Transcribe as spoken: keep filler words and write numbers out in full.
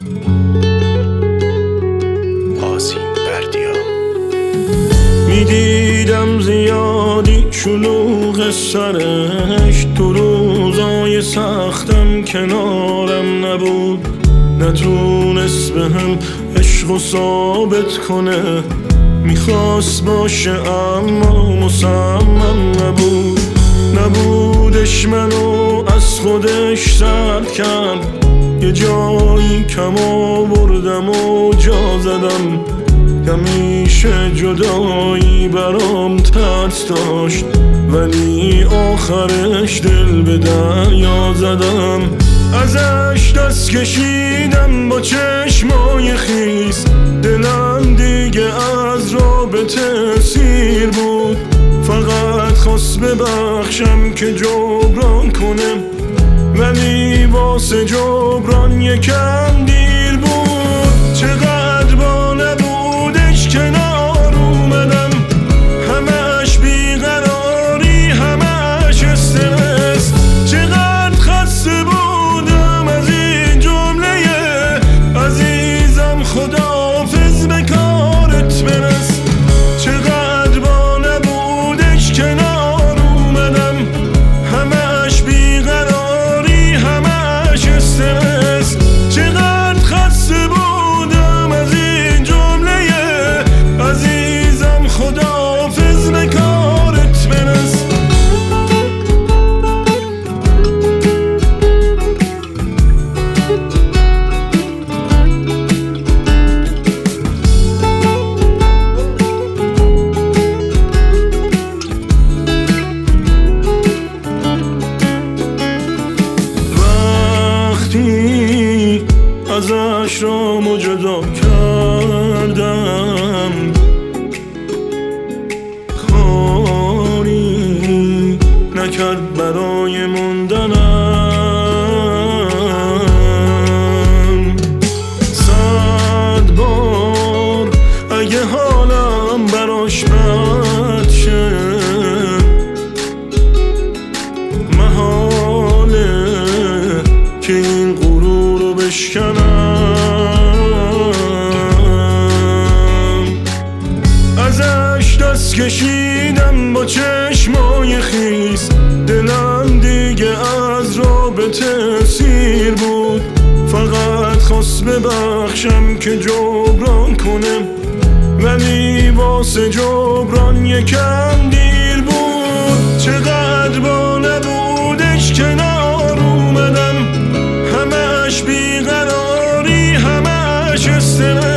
آسین بردیا. میدیدم زیادی شلوغ سرش، تو روزای سختم کنارم نبود، نتونست به هم عشق و ثابت کنه، میخواست باشه اما مصمم نبود. نبودش منو از خودش سرد کرد، یه جایی کم آوردم و جا زدم. همیشه جدایی برام ترس داشت، ولی آخرش دل به دریا زدم. ازش دست کشیدم با چشمای خیس، دلم دیگه از رابطه سیر بود. فقط خواست ببخشم که جبران کنم، ولی واسه جبران یکم دیر بود. چقدر با نبودش کنار اومدم، همش بیقراری همش استرس. چقدر خسته بودم از این جمله عزیزم، خداحافظ به کارت برس. چقدر با نبودش کنار اومدم، همش بیقراری همش استرس. چقدر خسته بودم از این جمله عزیزم، خداحافظ به کارت برس. ازش را مجدا کردم، کاری نکرد برای موندنم. صد بار اگه حالم براش بد شه، محاله که این غرور رو بشکنم. ازش دست کشیدم با چشمای خیس، دلم دیگه از رابطه سیر بود. فقط خواست ببخشم که جبران کنم، ولی واسه جبران یکم دیر بود. چقدر با نبودش کنار اومدم، همش بیقراری همش استرس.